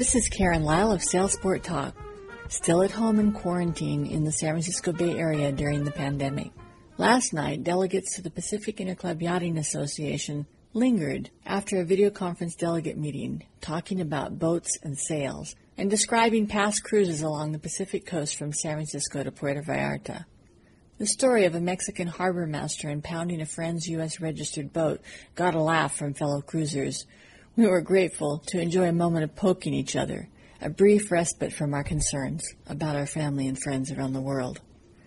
This is Karen Lyle of Sailsport Talk, still at home in quarantine in the San Francisco Bay Area during the pandemic. Last night, delegates to the Pacific Interclub Yachting Association lingered after a video conference delegate meeting talking about boats and sails and describing past cruises along the Pacific coast from San Francisco to Puerto Vallarta. The story of a Mexican harbor master impounding a friend's U.S. registered boat got a laugh from fellow cruisers. We were grateful to enjoy a moment of poking each other, a brief respite from our concerns about our family and friends around the world.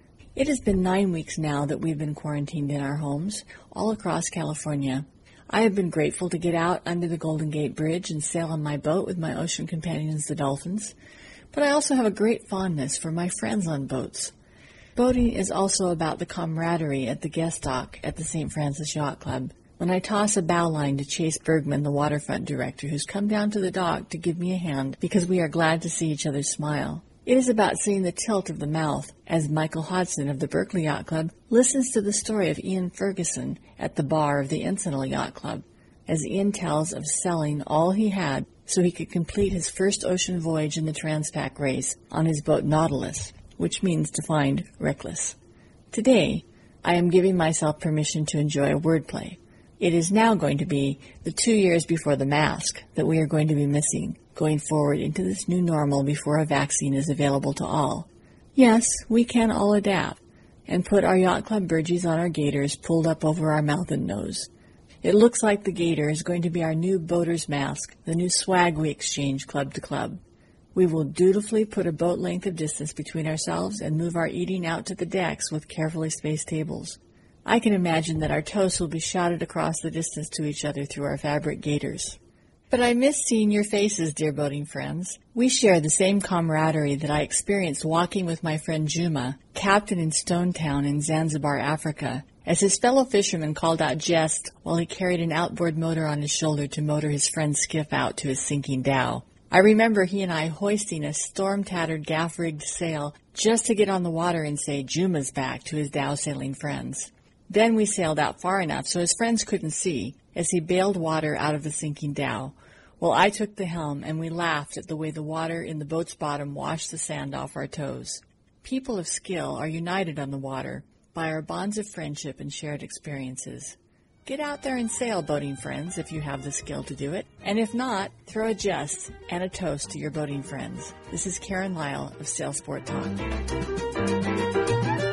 It has been 9 weeks now that we've been quarantined in our homes all across California. I have been grateful to get out under the Golden Gate Bridge and sail on my boat with my ocean companions, the dolphins, but I also have a great fondness for my friends on boats. Boating is also about the camaraderie at the guest dock at the St. Francis Yacht Club. When I toss a bow line to Chase Bergman, the waterfront director, who's come down to the dock to give me a hand because we are glad to see each other smile. It is about seeing the tilt of the mouth as Michael Hodson of the Berkeley Yacht Club listens to the story of Ian Ferguson at the bar of the Encinal Yacht Club, as Ian tells of selling all he had so he could complete his first ocean voyage in the Transpac race on his boat Nautilus, which means to find reckless. Today, I am giving myself permission to enjoy a wordplay. It is now going to be the 2 years before the mask that we are going to be missing, going forward into this new normal before a vaccine is available to all. Yes, we can all adapt and put our Yacht Club burgees on our gaiters pulled up over our mouth and nose. It looks like the gaiter is going to be our new boater's mask, the new swag we exchange club to club. We will dutifully put a boat length of distance between ourselves and move our eating out to the decks with carefully spaced tables. I can imagine that our toasts will be shouted across the distance to each other through our fabric gaiters. But I miss seeing your faces, dear boating friends. We share the same camaraderie that I experienced walking with my friend Juma, captain in Stone Town in Zanzibar, Africa, as his fellow fisherman called out jest while he carried an outboard motor on his shoulder to motor his friend's skiff out to his sinking dhow. I remember he and I hoisting a storm-tattered gaff-rigged sail just to get on the water and say Juma's back to his dhow-sailing friends. Then we sailed out far enough so his friends couldn't see as he bailed water out of the sinking dhow, while I took the helm and we laughed at the way the water in the boat's bottom washed the sand off our toes. People of skill are united on the water by our bonds of friendship and shared experiences. Get out there and sail, boating friends, if you have the skill to do it. And if not, throw a jest and a toast to your boating friends. This is Karen Lyle of Sailsport Talk.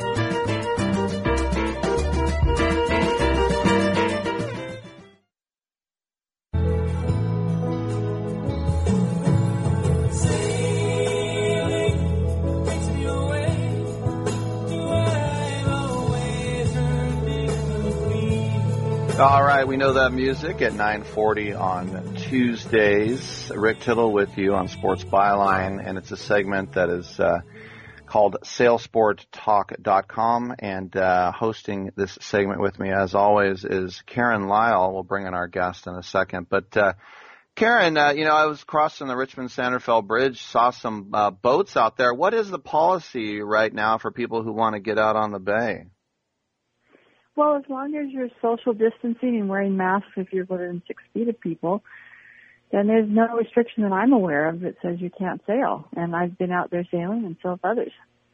All right, we know that music at 9:40 on Tuesdays. Rick Tittle with you on Sports Byline, and it's a segment that is called SailsportTalk.com, and hosting this segment with me, as always, is Karen Lyle. We'll bring in our guest in a second. But Karen, I was crossing the Richmond-Sanderfeld Bridge, saw some boats out there. What is the policy right now for people who want to get out on the bay? Well, as long as you're social distancing and wearing masks if you're within 6 feet of people, then there's no restriction that I'm aware of that says you can't sail. And I've been out there sailing and so have others.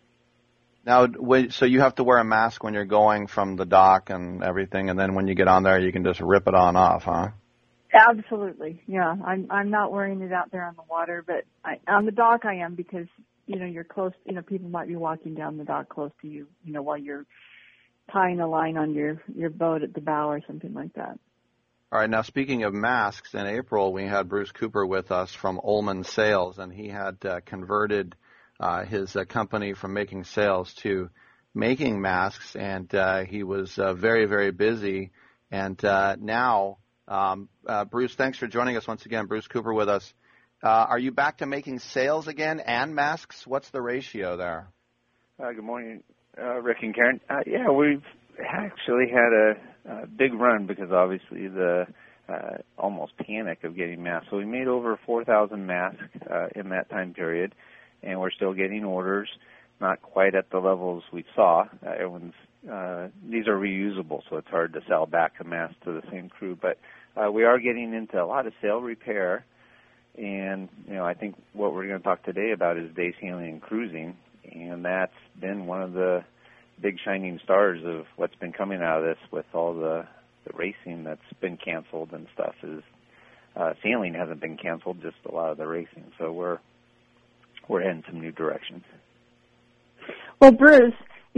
Now, so you have to wear a mask when you're going from the dock and everything, and then when you get on there, you can just rip it on off, huh? Absolutely, yeah. I'm not wearing it out there on the water, but on the dock I am because, you're close, people might be walking down the dock close to you, while you're tying a line on your boat at the bow or something like that. All right. Now, speaking of masks, in April we had Bruce Cooper with us from Ullman Sails, and he had converted his company from making sails to making masks, and he was very, very busy. And now, Bruce, thanks for joining us once again. Bruce Cooper with us. Are you back to making sails again and masks? What's the ratio there? Good morning, Rick and Karen. Yeah, we've actually had a big run because obviously the almost panic of getting masks. So we made over 4,000 masks in that time period, and we're still getting orders, not quite at the levels we saw. These are reusable, so it's hard to sell back a mask to the same crew. But we are getting into a lot of sail repair And, I think what we're going to talk today about is day sailing and cruising, and that's been one of the big shining stars of what's been coming out of this with all the racing that's been canceled and stuff. Is sailing hasn't been canceled, just a lot of the racing. So we're heading some new directions. Well, Bruce,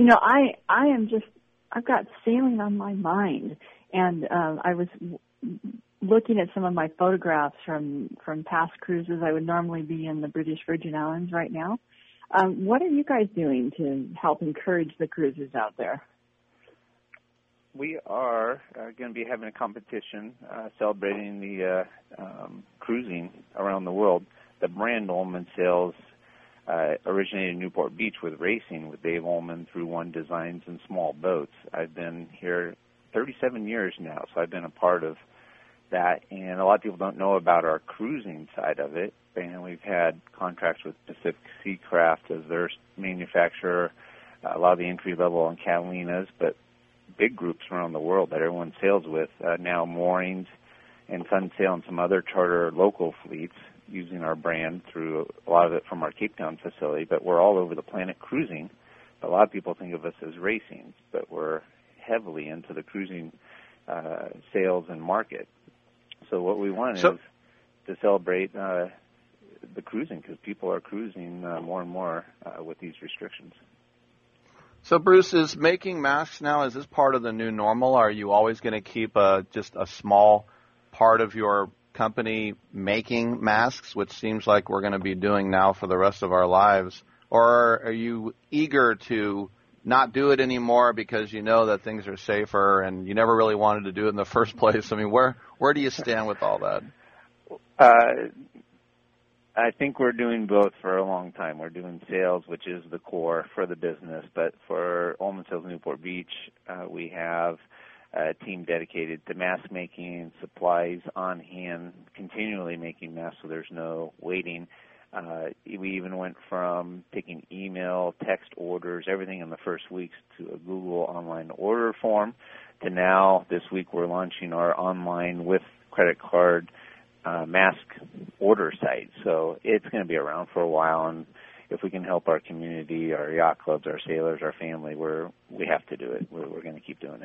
I've got sailing on my mind, and I was looking at some of my photographs from past cruises. I would normally be in the British Virgin Islands right now. What are you guys doing to help encourage the cruisers out there? We are going to be having a competition celebrating the cruising around the world. The brand Ullman Sails originated in Newport Beach with racing with Dave Ullman through One Designs and small boats. I've been here 37 years now, so I've been a part of that, and a lot of people don't know about our cruising side of it. And we've had contracts with Pacific Seacraft as their manufacturer, a lot of the entry level on Catalinas, but big groups around the world that everyone sails with, now Moorings and Sunsail and some other charter local fleets using our brand through a lot of it from our Cape Town facility. But we're all over the planet cruising. A lot of people think of us as racing, but we're heavily into the cruising sales and market. So what we want is to celebrate the cruising, because people are cruising more and more with these restrictions. So, Bruce, is making masks now, is this part of the new normal? Are you always going to keep just a small part of your company making masks, which seems like we're going to be doing now for the rest of our lives? Or are you eager to not do it anymore because you know that things are safer and you never really wanted to do it in the first place? I mean, where do you stand with all that? I think we're doing both for a long time. We're doing sales, which is the core for the business, but for Ullman Sails Newport Beach, we have a team dedicated to mask making, supplies on hand, continually making masks so there's no waiting. We even went from taking email, text orders, everything in the first weeks to a Google online order form, to now this week we're launching our online with credit card mask order site. So it's going to be around for a while, and if we can help our community, our yacht clubs, our sailors, our family, we have to do it. We're going to keep doing it.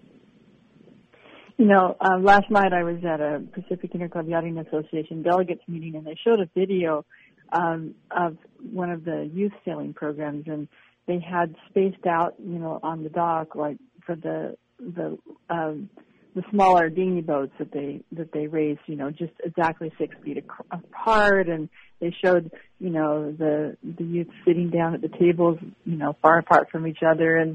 Last night I was at a Pacific Interclub Yachting Association delegates meeting, and they showed a video of one of the youth sailing programs, and they had spaced out, on the dock, like for the smaller dinghy boats that they race, just exactly 6 feet apart, and they showed, the youth sitting down at the tables, far apart from each other, and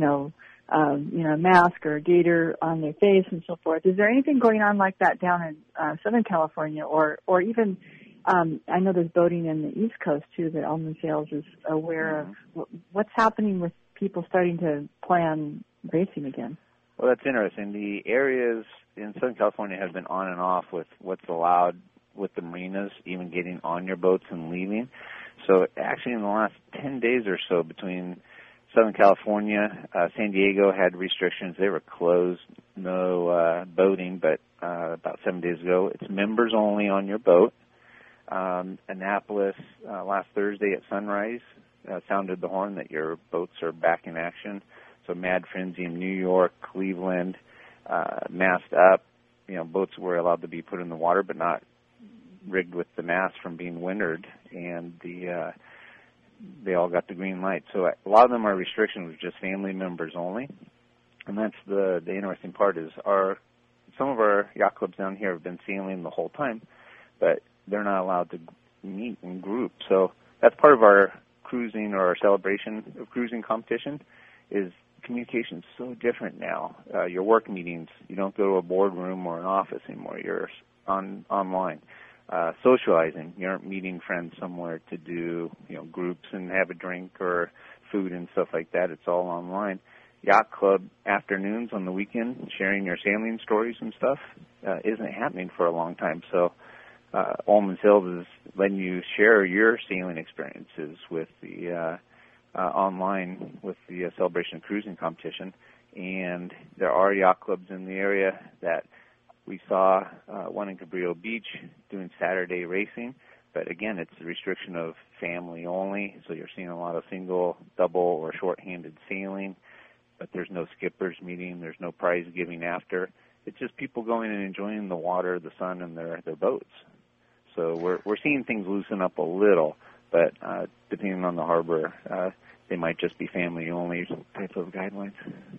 a mask or a gaiter on their face and so forth. Is there anything going on like that down in Southern California, or even I know there's boating in the East Coast too that Ullman Sails is aware of. What's happening with people starting to plan racing again? Well, that's interesting. The areas in Southern California have been on and off with what's allowed with the marinas, even getting on your boats and leaving. So actually in the last 10 days or so between Southern California, San Diego had restrictions. They were closed, no boating, but about 7 days ago, it's members only on your boat. Annapolis last Thursday at sunrise sounded the horn that your boats are back in action. So Mad Frenzy in New York, Cleveland, masked up. Boats were allowed to be put in the water, but not rigged with the mast from being windward, and they all got the green light. So a lot of them are restrictions with just family members only, and that's the interesting part is some of our yacht clubs down here have been sailing the whole time, but they're not allowed to meet in groups. So that's part of our cruising or our celebration of cruising competition is communication's so different now. Your work meetings, you don't go to a boardroom or an office anymore. You're online. Socializing, you aren't meeting friends somewhere to do groups and have a drink or food and stuff like that. It's all online. Yacht club afternoons on the weekend, sharing your sailing stories and stuff, isn't happening for a long time. So Ullman Sails is letting you share your sailing experiences with the online with the Celebration of Cruising competition, and there are yacht clubs in the area that We saw one in Cabrillo Beach doing Saturday racing, but again, it's the restriction of family only, so you're seeing a lot of single, double, or short-handed sailing, but there's no skippers meeting, there's no prize giving after. It's just people going and enjoying the water, the sun, and their boats. So we're seeing things loosen up a little, but depending on the harbor, they might just be family-only type of guidelines.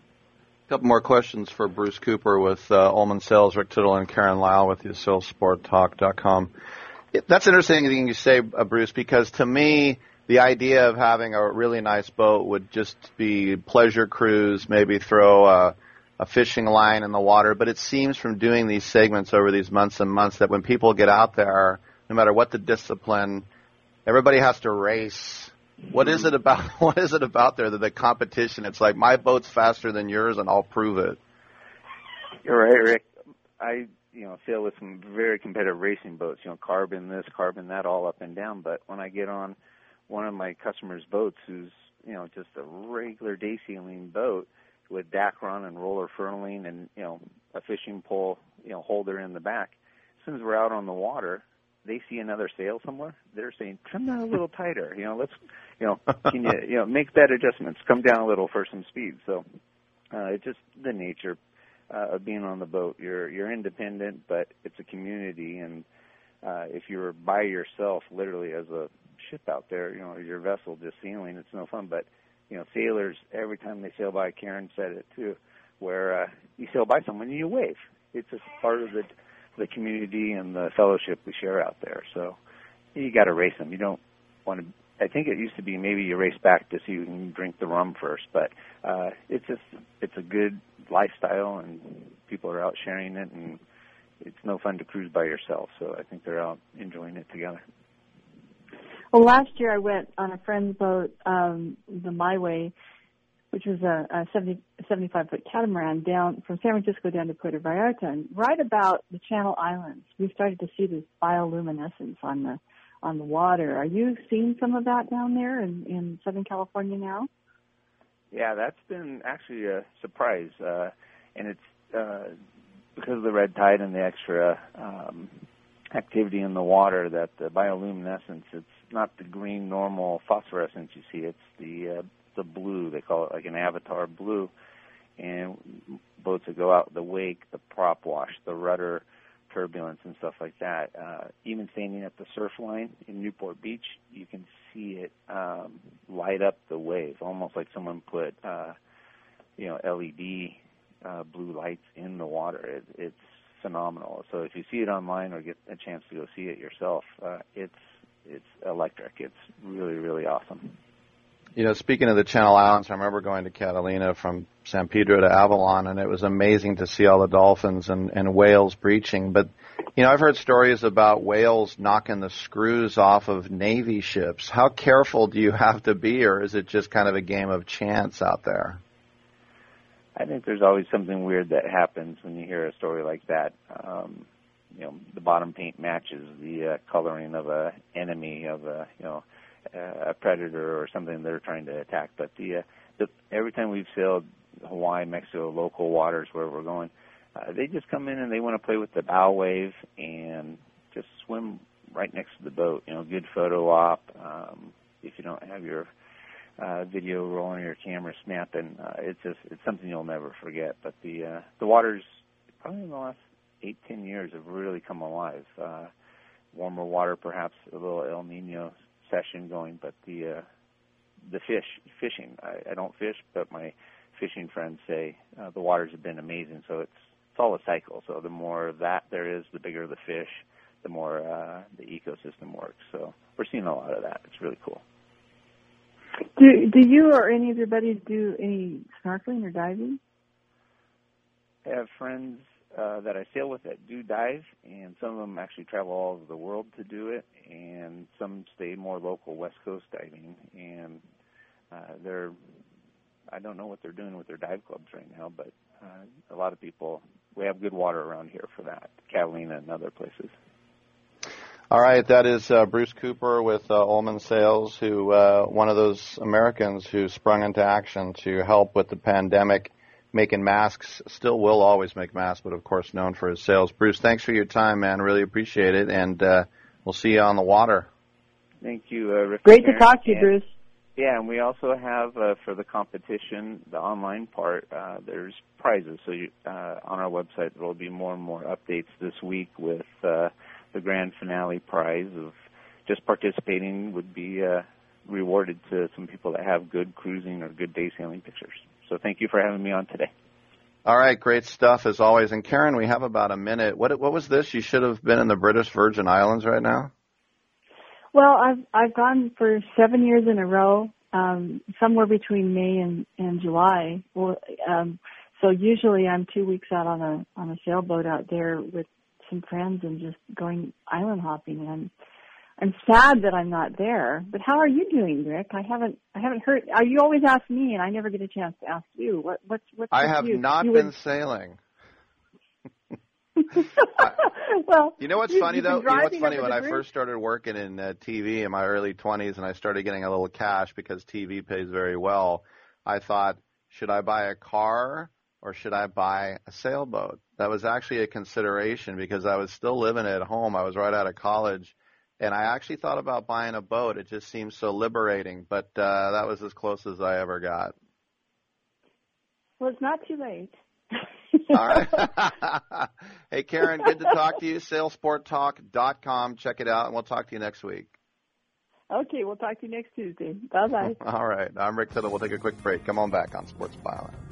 A couple more questions for Bruce Cooper with Ullman Sales, Rick Tittle, and Karen Lau with the SailSportTalk.com. That's an interesting thing you say, Bruce, because to me, the idea of having a really nice boat would just be pleasure cruise, maybe throw a fishing line in the water. But it seems from doing these segments over these months and months that when people get out there, no matter what the discipline, everybody has to race. What is it about there that the competition? It's like my boat's faster than yours, and I'll prove it. You're right, Rick. I sail with some very competitive racing boats. Carbon this, carbon that, all up and down. But when I get on one of my customers' boats, who's just a regular day sailing boat with Dacron and roller furling and a fishing pole holder in the back, as soon as we're out on the water, they see another sail somewhere, they're saying, "Come down a little tighter. Let's, can you, make that adjustments? Come down a little for some speed." So it's just the nature of being on the boat. You're independent, but it's a community, and if you're by yourself, literally as a ship out there, your vessel just sailing, it's no fun. But sailors, every time they sail by, Karen said it too, where you sail by someone and you wave. It's just part of the community and the fellowship we share out there. So you got to race them. You don't want to. I think it used to be maybe you race back to see who can drink the rum first, but it's a good lifestyle, and people are out sharing it, and it's no fun to cruise by yourself. So I think they're out enjoying it together. Well, last year I went on a friend's boat, the My Way, which was a 75-foot catamaran down from San Francisco down to Puerto Vallarta. And right about the Channel Islands, we started to see this bioluminescence on the water. Are you seeing some of that down there in Southern California now? Yeah, that's been actually a surprise, and it's because of the red tide and the extra activity in the water that the bioluminescence, it's not the green normal phosphorescence you see, it's the blue. They call it like an avatar blue. And boats that go out the wake, the prop wash, the rudder turbulence and stuff like that. Even standing at the surf line in Newport Beach, you can see it light up the wave, almost like someone put LED blue lights in the water. It's phenomenal. So if you see it online or get a chance to go see it yourself, it's electric. It's really, really awesome. Speaking of the Channel Islands, I remember going to Catalina from San Pedro to Avalon, and it was amazing to see all the dolphins and whales breaching. But, I've heard stories about whales knocking the screws off of Navy ships. How careful do you have to be, or is it just kind of a game of chance out there? I think there's always something weird that happens when you hear a story like that. The bottom paint matches the coloring of a enemy, of a predator or something they're trying to attack. But every time we've sailed Hawaii, Mexico, local waters where we're going, they just come in and they want to play with the bow wave and just swim right next to the boat. Good photo op. If you don't have your video rolling or your camera snapping, it's something you'll never forget. But the waters, probably in the last 8-10 years, have really come alive. Warmer water, perhaps a little El Nino session going, but the fishing. I don't fish, but my fishing friends say the waters have been amazing. So it's all a cycle. So the more of that there is, the bigger the fish, the more the ecosystem works. So we're seeing a lot of that. It's really cool. Do you or any of your buddies do any snorkeling or diving? I have friends that I sail with that do dive, and some of them actually travel all over the world to do it, and some stay more local West Coast diving, and I don't know what they're doing with their dive clubs right now, but a lot of people, we have good water around here for that, Catalina and other places. All right, that is Bruce Cooper with Ullman Sales, who one of those Americans who sprung into action to help with the pandemic making masks, still will always make masks, but of course known for his sales. Bruce, thanks for your time, man. Really appreciate it, and we'll see you on the water. Thank you, Rick. Great to talk to you, Bruce. Yeah, and we also have for the competition, the online part, there's prizes. So on our website there will be more and more updates this week with the grand finale prize of just participating would be rewarded to some people that have good cruising or good day sailing pictures. So thank you for having me on today. All right, great stuff as always. And Karen, we have about a minute. What was this? You should have been in the British Virgin Islands right now. Well, I've gone for 7 years in a row, somewhere between May and July. Well, so usually I'm 2 weeks out on a sailboat out there with some friends and just going island hopping. And I'm sad that I'm not there. But how are you doing, Rick? I haven't heard. You always ask me, and I never get a chance to ask you. What's I have you? not been sailing. Well, you know what's funny though? You know what's funny? When I bridge? first started working in TV in my early 20s, and I started getting a little cash because TV pays very well, I thought, should I buy a car or should I buy a sailboat? That was actually a consideration because I was still living at home. I was right out of college. And I actually thought about buying a boat. It just seems so liberating. But that was as close as I ever got. Well, it's not too late. All right. Hey, Karen, good to talk to you. Sailsporttalk.com. Check it out, and we'll talk to you next week. Okay, we'll talk to you next Tuesday. Bye-bye. All right. I'm Rick Tittle. We'll take a quick break. Come on back on Sports Byline.